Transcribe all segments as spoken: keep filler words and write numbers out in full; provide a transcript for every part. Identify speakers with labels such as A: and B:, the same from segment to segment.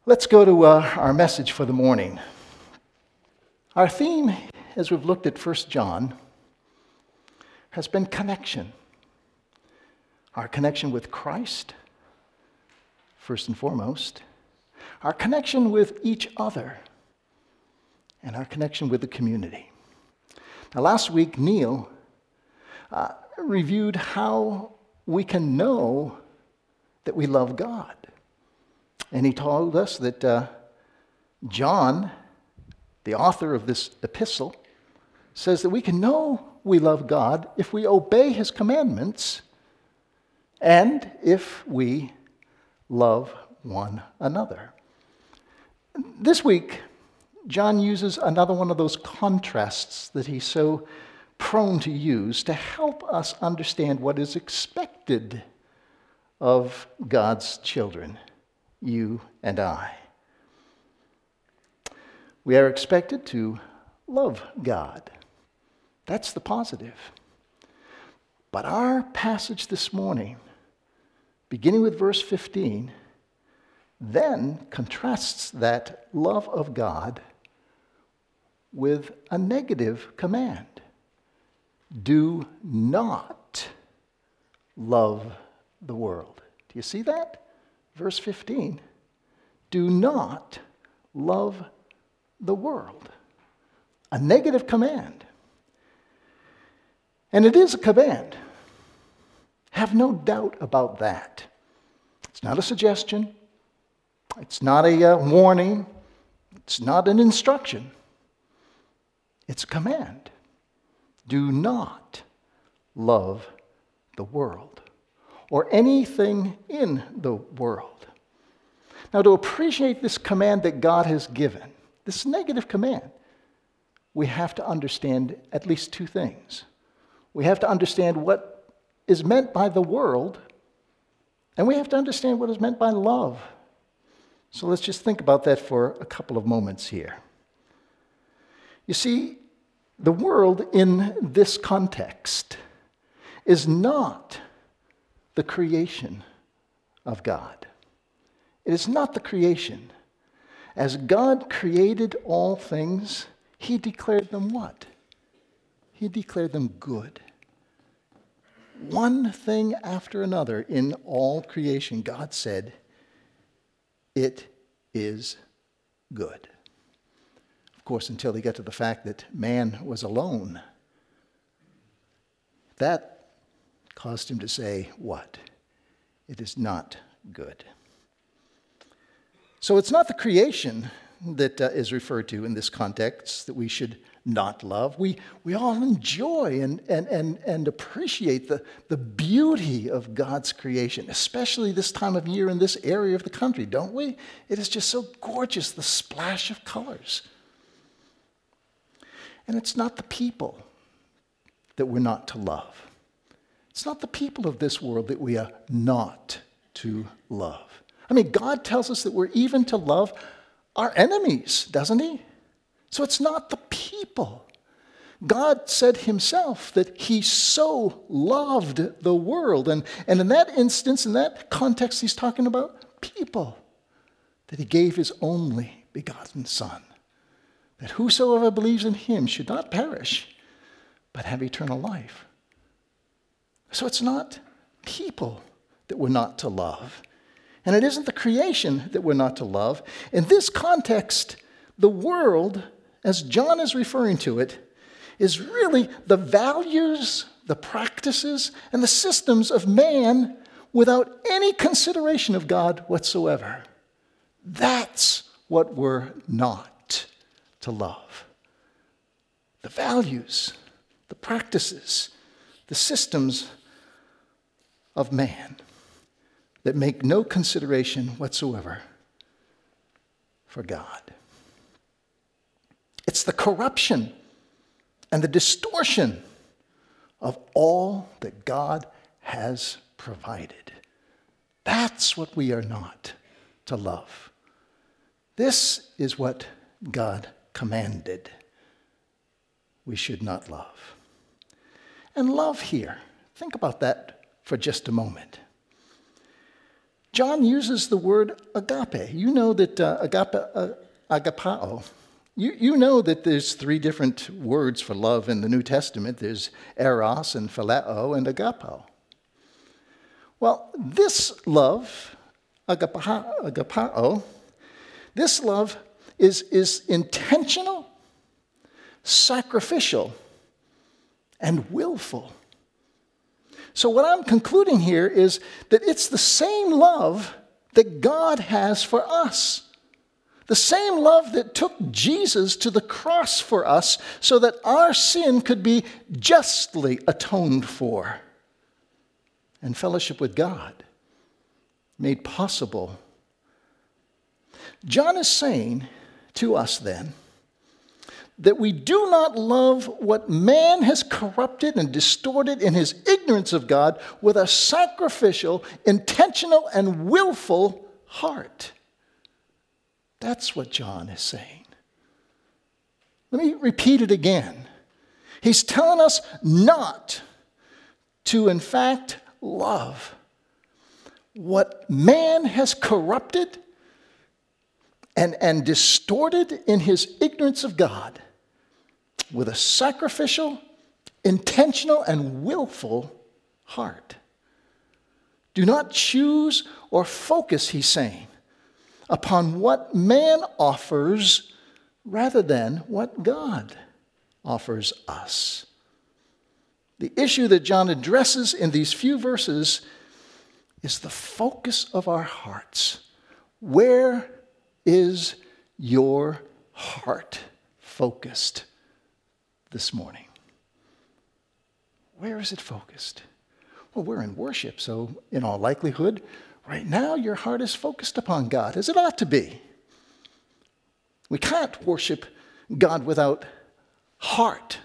A: Let's go to uh, our message for the morning. Our theme, as we've looked at First John, has been connection. Our connection with Christ, first and foremost. Our connection with each other. And our connection with the community. Now, last week, Neil uh, reviewed how we can know that we love God. And he told us that uh, John, the author of this epistle, says that we can know we love God if we obey his commandments and if we love one another. This week, John uses another one of those contrasts that he's so prone to use to help us understand what is expected of God's children, you and I. We are expected to love God. That's the positive. But our passage this morning, beginning with verse fifteen, then contrasts that love of God with a negative command. Do not love the world. Do you see that? Verse fifteen. Do not love the world. A negative command. And it is a command. Have no doubt about that. It's not a suggestion. It's not a uh, warning. It's not an instruction. It's a command. Do not love the world or anything in the world. Now, to appreciate this command that God has given, this negative command, we have to understand at least two things. We have to understand what is meant by the world, and we have to understand what is meant by love. So let's just think about that for a couple of moments here. You see, the world in this context is not the creation of God. It is not the creation. As God created all things, he declared them what? He declared them good. One thing after another in all creation, God said, it is good. Of course, until he got to the fact that man was alone. That caused him to say, what? It is not good. So it's not the creation that uh, is referred to in this context that we should not love. We we all enjoy and and and, and appreciate the, the beauty of God's creation, especially this time of year in this area of the country, don't we? It is just so gorgeous, the splash of colors. And it's not the people that we're not to love. It's not the people of this world that we are not to love. I mean, God tells us that we're even to love our enemies, doesn't he? So it's not the people. God said himself that he so loved the world. And, and in that instance, in that context, he's talking about people. That he gave his only begotten Son. That whosoever believes in him should not perish, but have eternal life. So it's not people that we're not to love. And it isn't the creation that we're not to love. In this context, the world, as John is referring to it, is really the values, the practices, and the systems of man without any consideration of God whatsoever. That's what we're not to love. The values, the practices, the systems of man that make no consideration whatsoever for God. It's the corruption and the distortion of all that God has provided. That's what we are not to love. This is what God commanded we should not love. And love here, think about that for just a moment. John uses the word agape. You know that uh, agape, uh, agapao, you, you know that there's three different words for love in the New Testament. There's eros and phileo and agapao. Well, this love, agapao, agapao this love is, is intentional, sacrificial, and willful. So what I'm concluding here is that it's the same love that God has for us. The same love that took Jesus to the cross for us so that our sin could be justly atoned for and fellowship with God made possible. John is saying to us then that we do not love what man has corrupted and distorted in his ignorance of God with a sacrificial, intentional, and willful heart. That's what John is saying. Let me repeat it again. He's telling us not to, in fact, love what man has corrupted and, and distorted in his ignorance of God with a sacrificial, intentional, and willful heart. Do not choose or focus, he's saying, upon what man offers rather than what God offers us. The issue that John addresses in these few verses is the focus of our hearts. Where is your heart focused this morning? Where is it focused? Well, we're in worship, so in all likelihood, right now your heart is focused upon God, as it ought to be. We can't worship God without heart.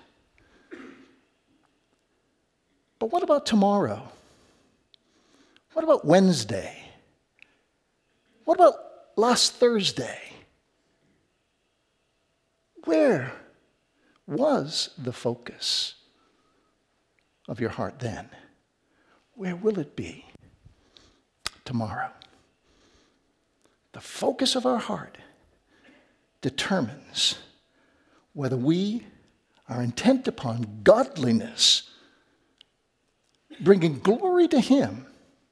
A: But what about tomorrow? What about Wednesday? What about last Thursday? Where was the focus of your heart then? Where will it be tomorrow? The focus of our heart determines whether we are intent upon godliness, bringing glory to Him,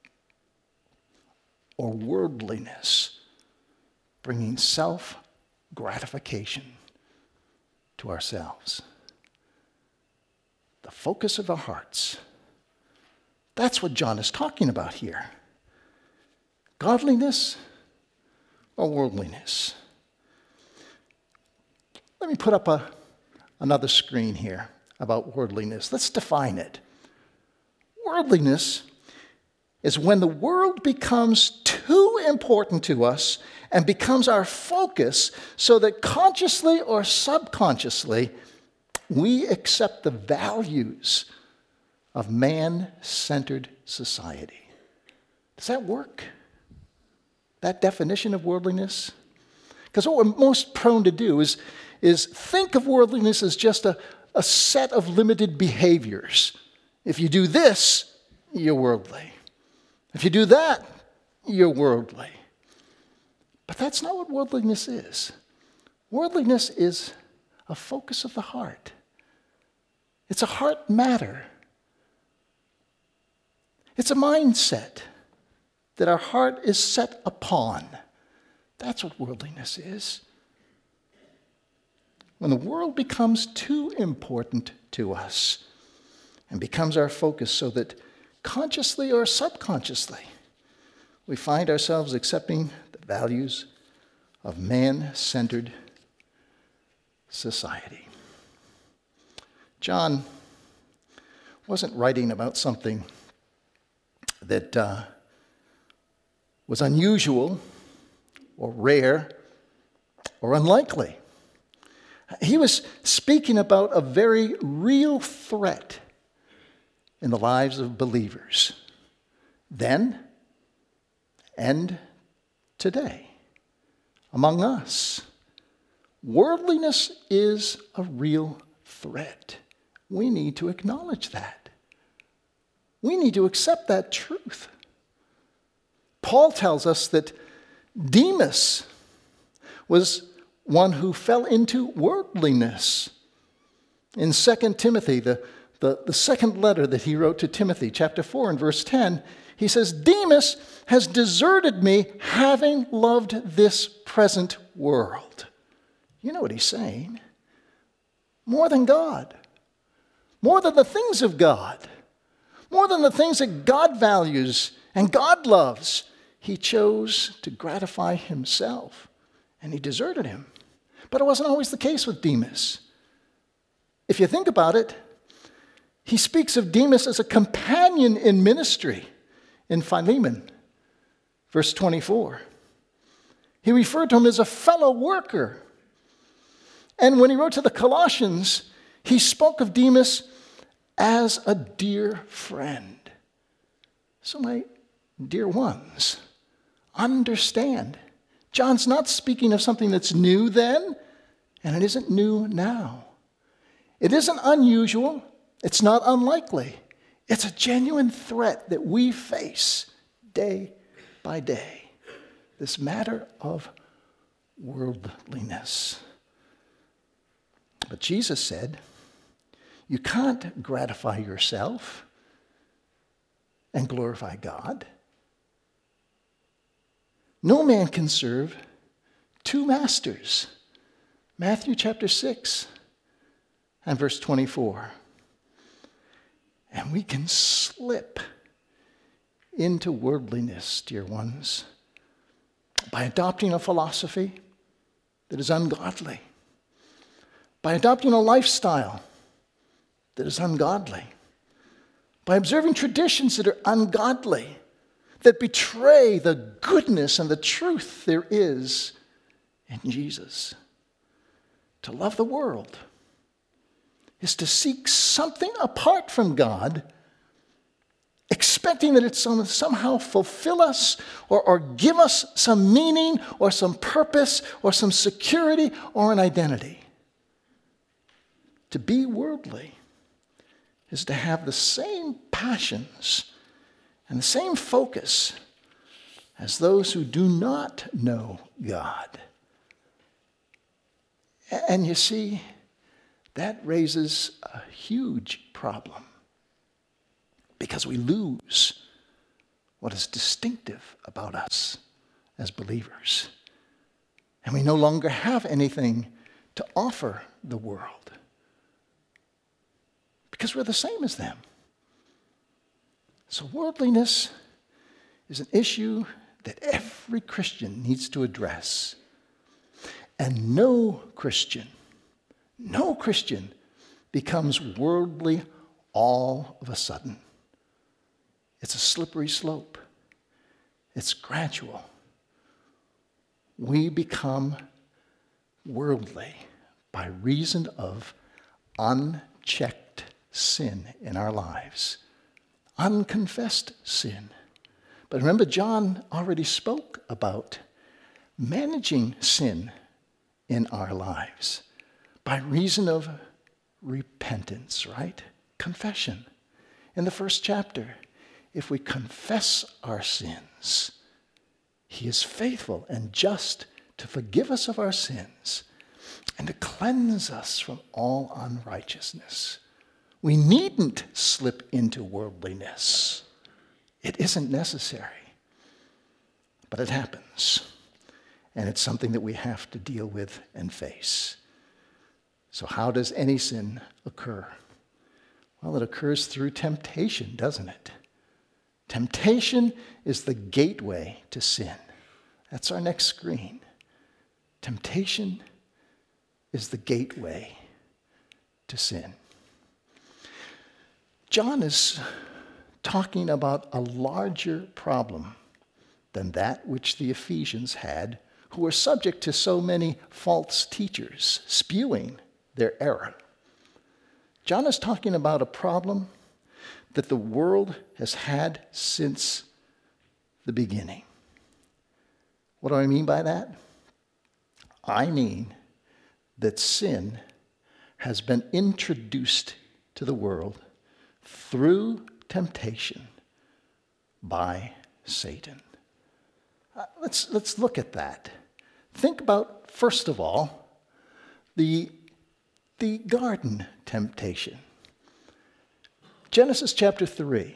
A: or worldliness, bringing self-gratification to ourselves. The focus of our hearts. That's what John is talking about here. Godliness or worldliness. Let me put up a, another screen here about worldliness. Let's define it. Worldliness is when the world becomes too important to us and becomes our focus so that consciously or subconsciously we accept the values of man-centered society. Does that work? That definition of worldliness? Because what we're most prone to do is, is think of worldliness as just a, a set of limited behaviors. If you do this, you're worldly. If you do that, you're worldly. But that's not what worldliness is. Worldliness is a focus of the heart. It's a heart matter. It's a mindset that our heart is set upon. That's what worldliness is. When the world becomes too important to us and becomes our focus so that consciously or subconsciously we find ourselves accepting the values of man-centered society. John wasn't writing about something that uh, was unusual or rare or unlikely. He was speaking about a very real threat in the lives of believers then and today among us. Worldliness is a real threat. We need to acknowledge that. We need to accept that truth. Paul tells us that Demas was one who fell into worldliness. In Second Timothy, the, the, the second letter that he wrote to Timothy, chapter four and verse ten, he says, Demas has deserted me, having loved this present world. You know what he's saying? More than God. More than the things of God. More than the things that God values and God loves. He chose to gratify himself, and he deserted him. But it wasn't always the case with Demas. If you think about it, he speaks of Demas as a companion in ministry in Philemon, verse twenty-four. He referred to him as a fellow worker. And when he wrote to the Colossians, he spoke of Demas as a dear friend. So my dear ones, understand, John's not speaking of something that's new then, and it isn't new now. It isn't unusual. It's not unlikely. It's a genuine threat that we face day by day. This matter of worldliness. But Jesus said, you can't gratify yourself and glorify God. No man can serve two masters. Matthew chapter six and verse twenty-four. And we can slip into worldliness, dear ones, by adopting a philosophy that is ungodly, by adopting a lifestyle that is ungodly, by observing traditions that are ungodly, that betray the goodness and the truth there is in Jesus. To love the world is to seek something apart from God, expecting that it somehow fulfill us or, or give us some meaning or some purpose or some security or an identity. To be worldly is to have the same passions and the same focus as those who do not know God. And you see, that raises a huge problem because we lose what is distinctive about us as believers. And we no longer have anything to offer the world because we're the same as them. So worldliness is an issue that every Christian needs to address. And no Christian, no Christian becomes worldly all of a sudden. It's a slippery slope. It's gradual. We become worldly by reason of unchecked sin in our lives, unconfessed sin. But remember, John already spoke about managing sin in our lives by reason of repentance, right? Confession. In the first chapter, if we confess our sins, he is faithful and just to forgive us of our sins and to cleanse us from all unrighteousness. We needn't slip into worldliness. It isn't necessary, but it happens. And it's something that we have to deal with and face. So how does any sin occur? Well, it occurs through temptation, doesn't it? Temptation is the gateway to sin. That's our next screen. Temptation is the gateway to sin. John is talking about a larger problem than that which the Ephesians had, who were subject to so many false teachers spewing their error. John is talking about a problem that the world has had since the beginning. What do I mean by that? I mean that sin has been introduced to the world through temptation by Satan. Uh, let's, let's look at that. Think about, first of all, the, the garden temptation. Genesis chapter three.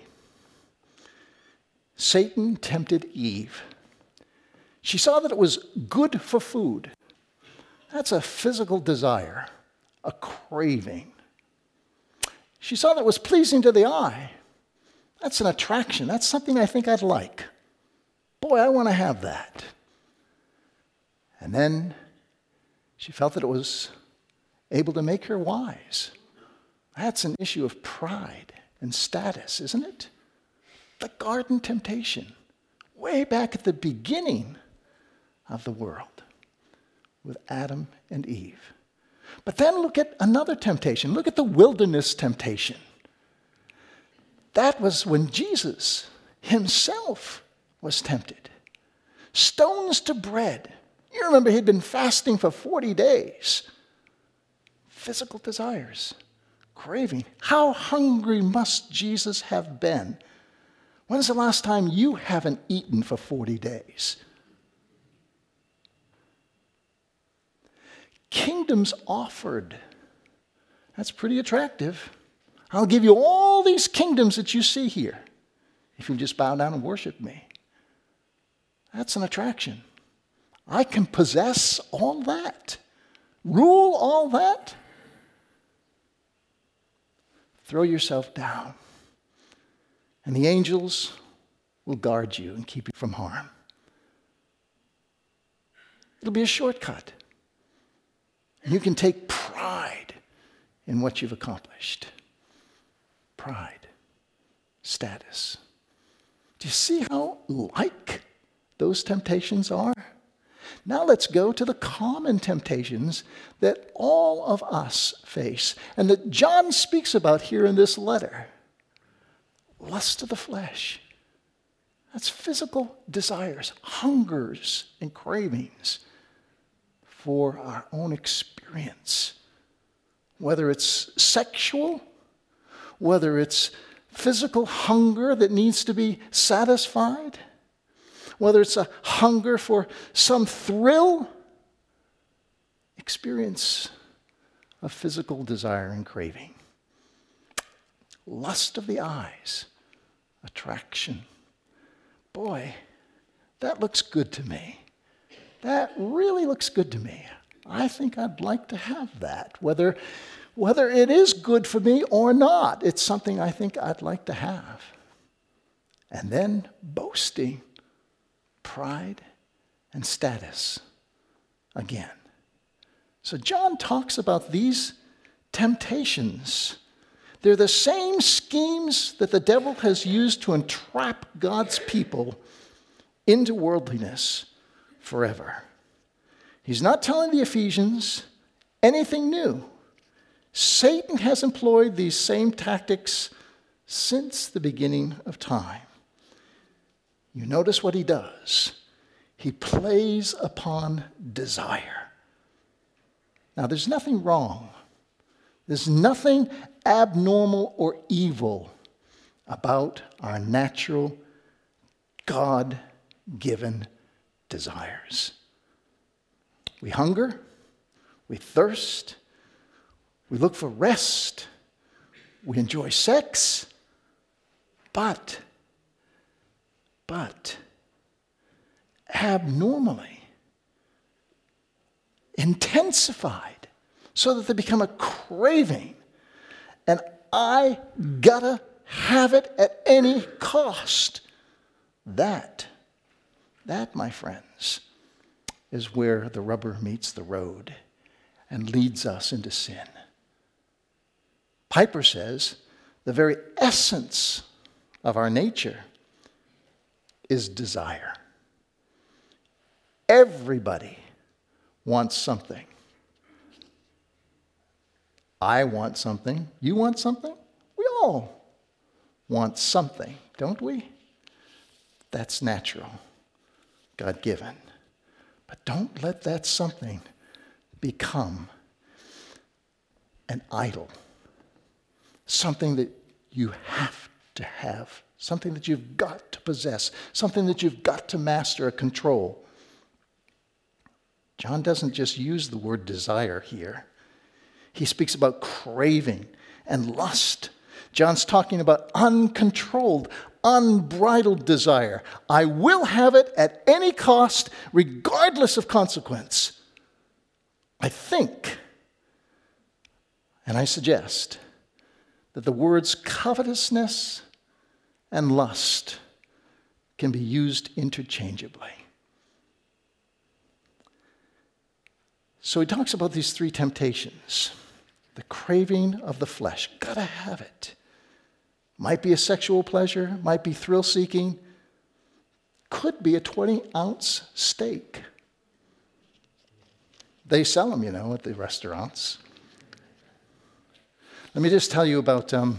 A: Satan tempted Eve. She saw that it was good for food. That's a physical desire, a craving. She saw that it was pleasing to the eye. That's an attraction. That's something I think I'd like. Boy, I want to have that. And then she felt that it was able to make her wise. That's an issue of pride and status, isn't it? The garden temptation, way back at the beginning of the world with Adam and Eve. But then look at another temptation. Look at the wilderness temptation. That was when Jesus himself was tempted. Stones to bread. You remember he'd been fasting for forty days. Physical desires, craving. How hungry must Jesus have been? When's the last time you haven't eaten for forty days? Kingdoms offered. That's pretty attractive. I'll give you all these kingdoms that you see here if you just bow down and worship me. That's an attraction. I can possess all that, rule all that. Throw yourself down, and the angels will guard you and keep you from harm. It'll be a shortcut. And you can take pride in what you've accomplished. Pride, status. Do you see how like those temptations are? Now let's go to the common temptations that all of us face and that John speaks about here in this letter. Lust of the flesh. That's physical desires, hungers, and cravings for our own experience. Whether it's sexual, whether it's physical hunger that needs to be satisfied, whether it's a hunger for some thrill, experience of physical desire and craving. Lust of the eyes, attraction. Boy, that looks good to me. That really looks good to me. I think I'd like to have that, whether, whether it is good for me or not. It's something I think I'd like to have. And then boasting, pride, and status again. So John talks about these temptations. They're the same schemes that the devil has used to entrap God's people into worldliness forever. He's not telling the Ephesians anything new. Satan has employed these same tactics since the beginning of time. You notice what he does. He plays upon desire. Now, there's nothing wrong. There's nothing abnormal or evil about our natural, God-given desires. We hunger, we thirst, we look for rest, we enjoy sex, but, but, abnormally intensified so that they become a craving, and I gotta have it at any cost. That, that, my friends, is where the rubber meets the road and leads us into sin. Piper says the very essence of our nature is desire. Everybody wants something. I want something. You want something? We all want something, don't we? That's natural, God-given. But don't let that something become an idol, something that you have to have, something that you've got to possess, something that you've got to master or control. John doesn't just use the word desire here. He speaks about craving and lust. John's talking about uncontrolled, unbridled desire. I will have it at any cost, regardless of consequence. I think, and I suggest, that the words covetousness and lust can be used interchangeably. So he talks about these three temptations. The craving of the flesh, gotta have it. Might be a sexual pleasure, might be thrill-seeking, could be a twenty-ounce steak. They sell them, you know, at the restaurants. Let me just tell you about um,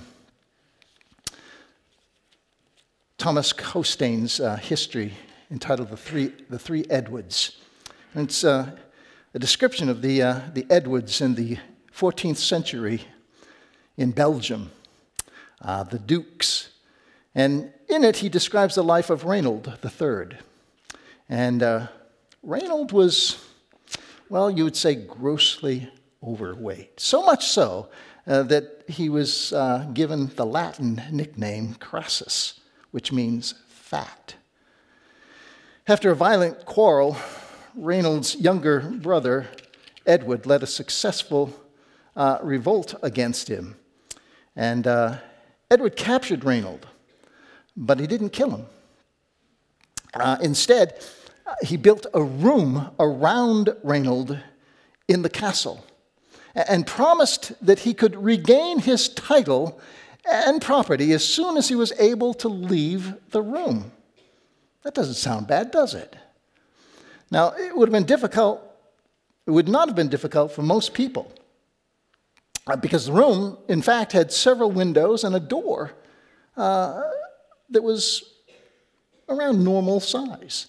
A: Thomas Costain's uh, history entitled The Three, the Three Edwards. And it's uh, a description of the, uh, the Edwards in the fourteenth century in Belgium, uh, the Dukes. And in it, he describes the life of Reynold the Third. And uh, Reynold was, well, you would say grossly overweight. So much so uh, that he was uh, given the Latin nickname Crassus, which means fat. After a violent quarrel, Reynold's younger brother, Edward, led a successful uh, revolt against him. And uh, Edward captured Reynold, but he didn't kill him. Uh, instead, he built a room around Reynold in the castle and promised that he could regain his title and property as soon as he was able to leave the room. That doesn't sound bad, does it? Now, it would have been difficult, it would not have been difficult for most people, uh, because the room, in fact, had several windows and a door uh, that was around normal size.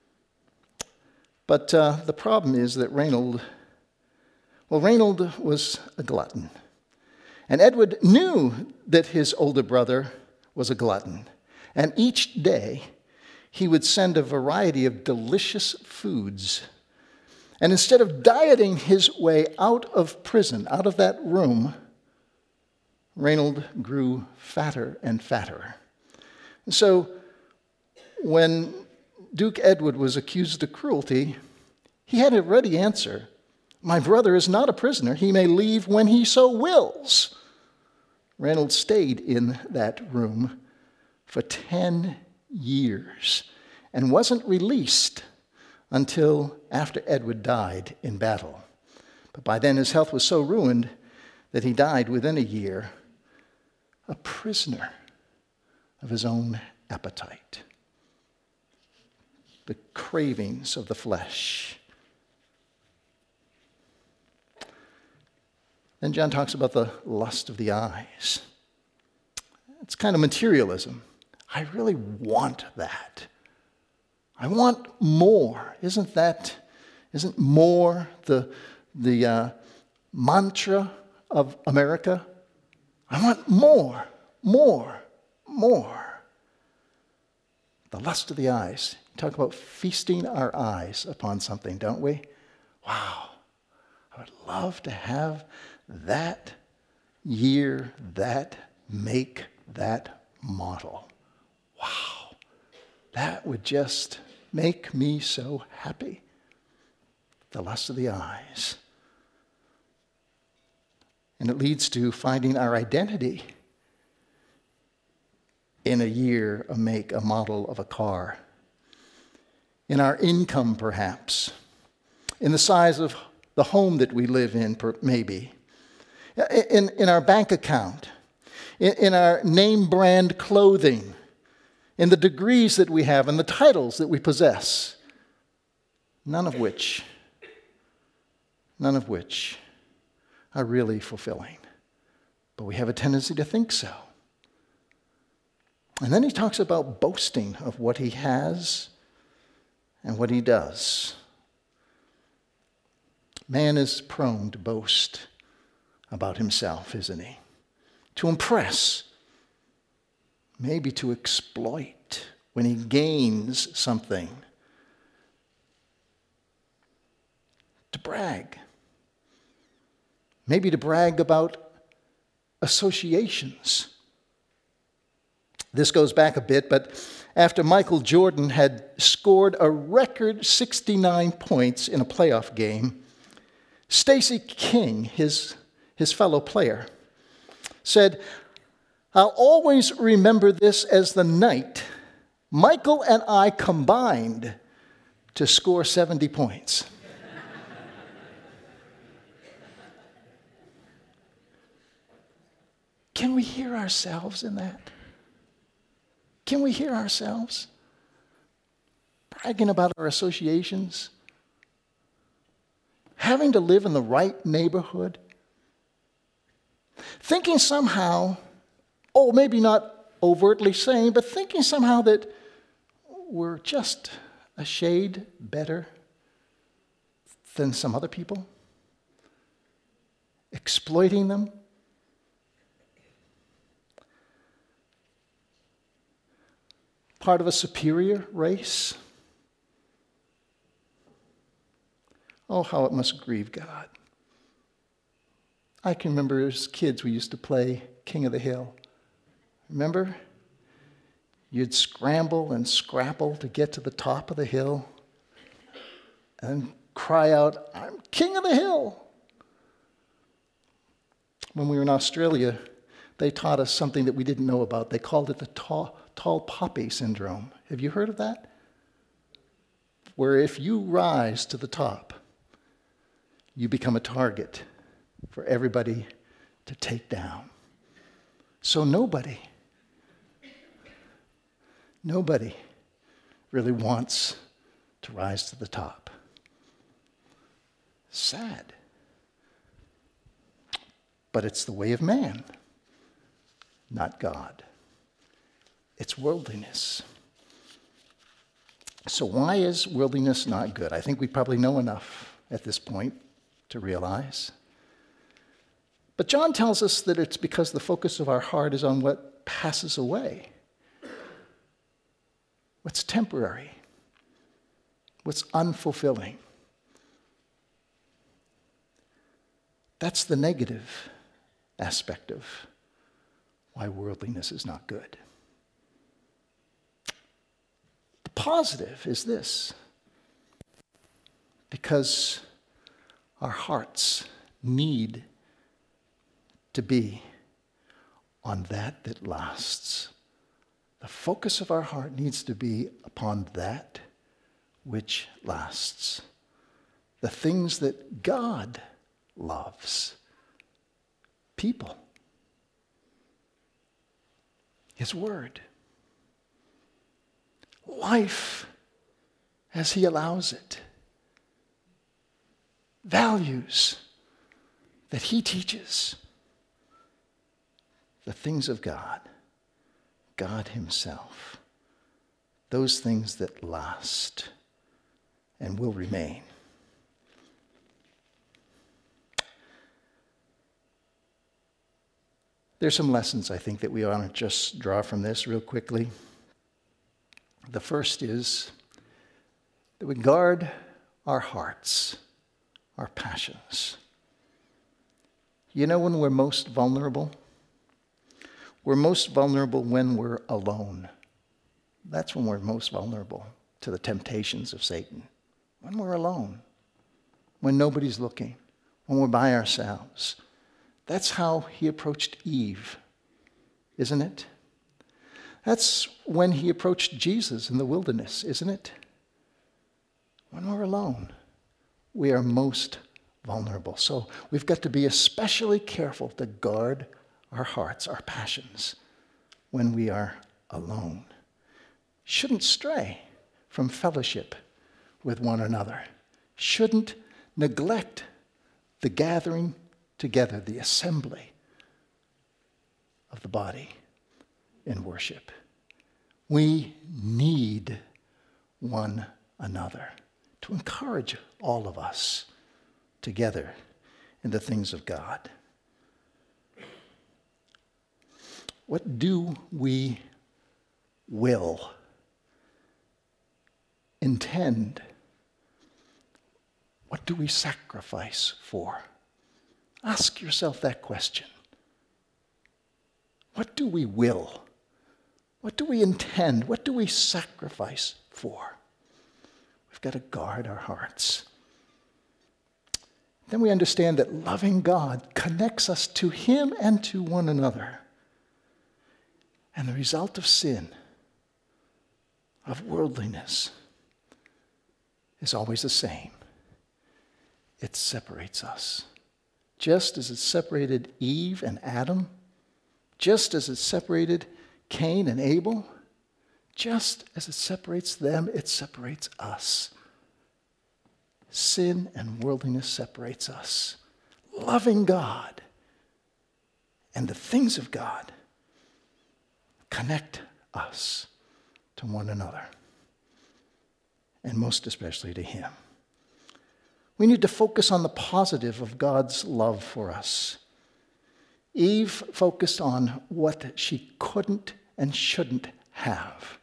A: But uh, the problem is that Reynold, well, Reynold was a glutton. And Edward knew that his older brother was a glutton. And each day, he would send a variety of delicious foods. And instead of dieting his way out of prison, out of that room, Reynold grew fatter and fatter. And so when Duke Edward was accused of cruelty, he had a ready answer. My brother is not a prisoner. He may leave when he so wills. Reynold stayed in that room for ten years and wasn't released until after Edward died in battle. But by then his health was so ruined that he died within a year, a prisoner of his own appetite. The cravings of the flesh. Then John talks about the lust of the eyes. It's kind of materialism. I really want that. I want more. Isn't that, isn't more the, the uh, mantra of America? I want more, more, more. The lust of the eyes. We talk about feasting our eyes upon something, don't we? Wow. I would love to have that year, that make, that model. Wow. That would just make me so happy. The lust of the eyes. And it leads to finding our identity in a year, a make, a model of a car. In our income, perhaps. In the size of the home that we live in, maybe. In, in our bank account. In, in our name brand clothing. In the degrees that we have and the titles that we possess. None of which, none of which are really fulfilling. But we have a tendency to think so. And then he talks about boasting of what he has and what he does. Man is prone to boast about himself, isn't he? To impress. maybe to exploit when he gains something, to brag, maybe to brag about associations. This goes back a bit, but after Michael Jordan had scored a record sixty-nine points in a playoff game, Stacey King, his, his fellow player, said, "I'll always remember this as the night Michael and I combined to score seventy points." Can we hear ourselves in that? Can we hear ourselves bragging about our associations? Having to live in the right neighborhood? Thinking somehow, oh, maybe not overtly saying, but thinking somehow that we're just a shade better than some other people? Exploiting them? Part of a superior race? Oh, how it must grieve God. I can remember as kids we used to play King of the Hill. Remember? You'd scramble and scrapple to get to the top of the hill and cry out, "I'm King of the Hill." When we were in Australia, they taught us something that we didn't know about. They called it the tall, tall poppy syndrome. Have you heard of that? Where if you rise to the top, you become a target for everybody to take down. So nobody, nobody really wants to rise to the top. Sad. But it's the way of man, not God. It's worldliness. So why is worldliness not good? I think we probably know enough at this point to realize. But John tells us that it's because the focus of our heart is on what passes away, what's temporary, what's unfulfilling. That's the negative aspect of why worldliness is not good. The positive is this: because our hearts need to be on that that lasts. The focus of our heart needs to be upon that which lasts. The things that God loves. People. His word. Life as he allows it. Values that he teaches. The things of God. God himself. Those things that last and will remain. There's some lessons, I think, that we ought to just draw from this real quickly. The first is that we guard our hearts, our passions. You know when we're most vulnerable? We're most vulnerable when we're alone. That's when we're most vulnerable to the temptations of Satan. When we're alone. When nobody's looking. When we're by ourselves. That's how he approached Eve, isn't it? That's when he approached Jesus in the wilderness, isn't it? When we're alone, we are most vulnerable. So we've got to be especially careful to guard our hearts, our passions, when we are alone. Shouldn't stray from fellowship with one another. Shouldn't neglect the gathering together, the assembly of the body in worship. We need one another to encourage all of us together in the things of God. What do we will, intend? What do we sacrifice for? Ask yourself that question. What do we will? What do we intend? What do we sacrifice for? We've got to guard our hearts. Then we understand that loving God connects us to Him and to one another. And the result of sin, of worldliness, is always the same. It separates us. Just as it separated Eve and Adam, just as it separated Cain and Abel, just as it separates them, it separates us. Sin and worldliness separates us. Loving God and the things of God connect us to one another, and most especially to Him. We need to focus on the positive of God's love for us. Eve focused on what she couldn't and shouldn't have.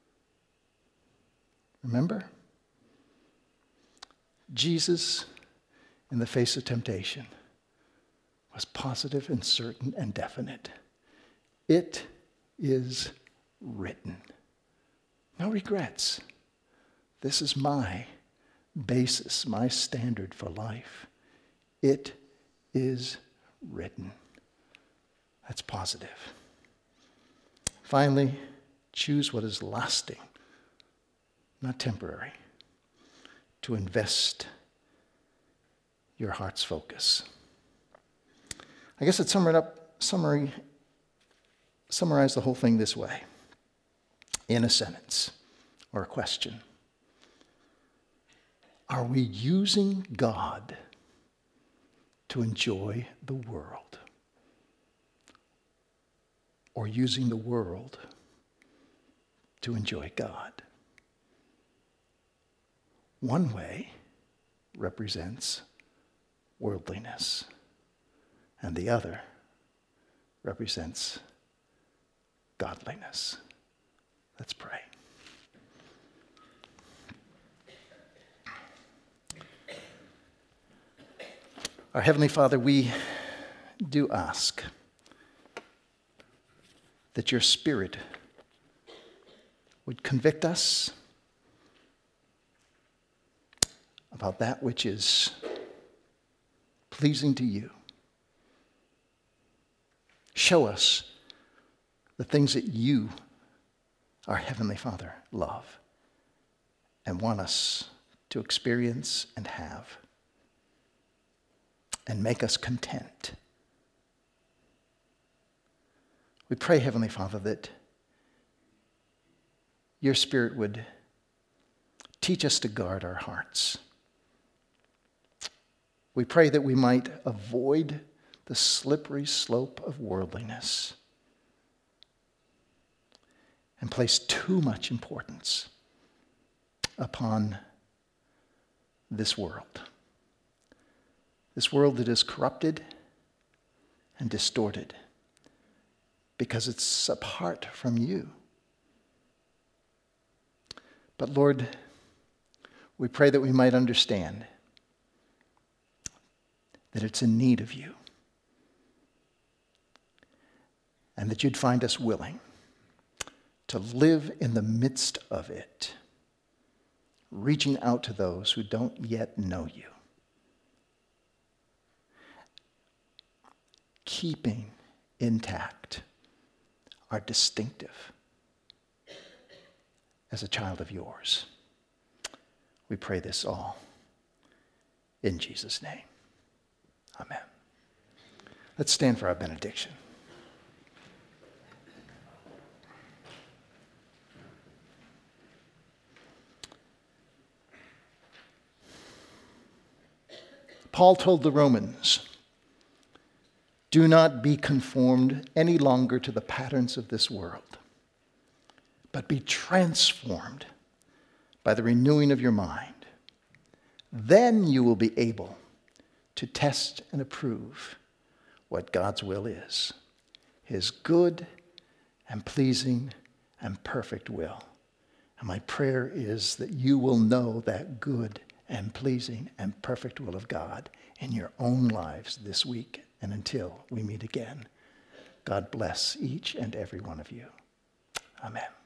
A: Remember? Jesus, in the face of temptation, was positive and certain and definite. It is written. No regrets. This is my basis, my standard for life. It is written. That's positive. Finally, choose what is lasting, not temporary, to invest your heart's focus. I guess I'd sum it up, summary, summarize the whole thing this way, in a sentence or a question. Are we using God to enjoy the world, or using the world to enjoy God? One way represents worldliness, and the other represents godliness. Let's pray. Our Heavenly Father, we do ask that your Spirit would convict us about that which is pleasing to you. Show us the things that you, our Heavenly Father, love and want us to experience and have, and make us content. We pray, Heavenly Father, that your Spirit would teach us to guard our hearts. We pray that we might avoid the slippery slope of worldliness and place too much importance upon this world. This world that is corrupted and distorted because it's apart from you. But Lord, we pray that we might understand that it's in need of you, and that you'd find us willing to live in the midst of it, reaching out to those who don't yet know you, keeping intact our distinctive as a child of yours. We pray this all in Jesus' name. Amen. Let's stand for our benediction. Paul told the Romans, do not be conformed any longer to the patterns of this world, but be transformed by the renewing of your mind. Then you will be able to test and approve what God's will is, his good and pleasing and perfect will. And my prayer is that you will know that good and pleasing and perfect will of God in your own lives this week and until we meet again. God bless each and every one of you. Amen.